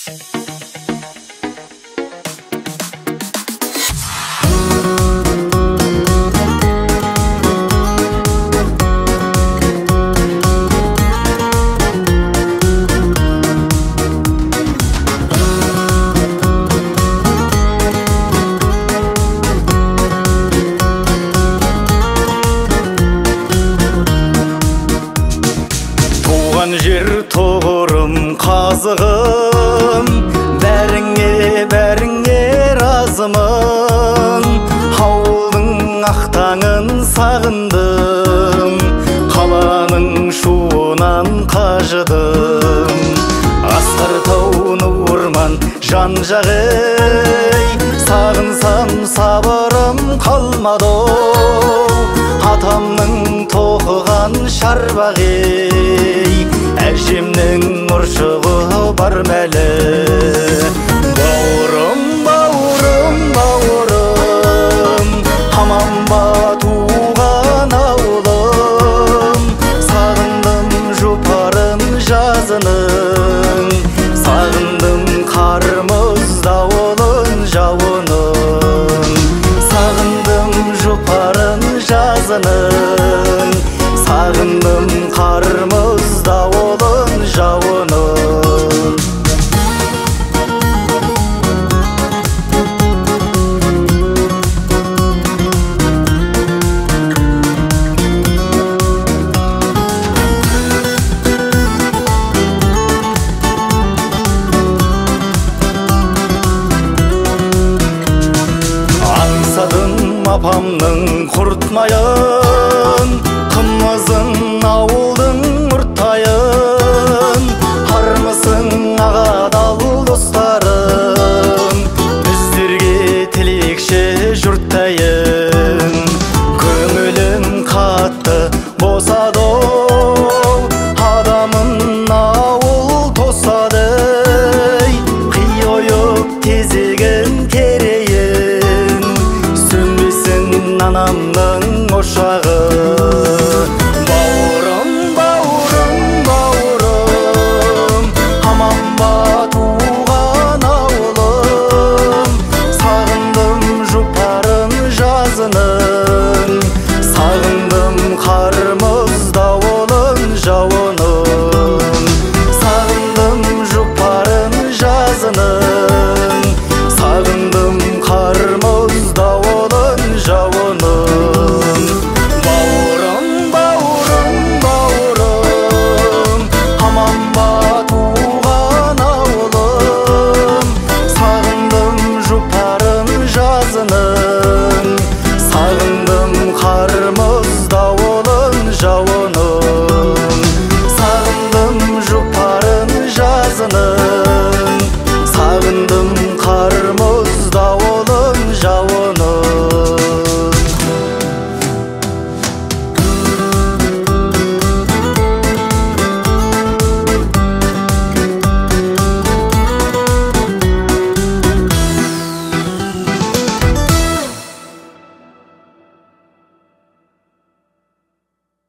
Жер тұғырым қазығым, бәріңе разымын. Ауылдың ақтаңын сағындым, қаланың шуынан қажыдым. Асқар тауны орман жан-жағый, сағынсам сабырым қалмады. Атамның тоқыған шарбағый, әжемнің ұршығы бар мәлі. Бауырым, бауырым, бауырым, аман ба туған ауылым. Сағындым жұпарын жазының, сағындым қармыз дауылын жауының. Сағындым жұпарын жазының, сағындым қармыз дауылын жауының. Аңсадым апамның құрт майын,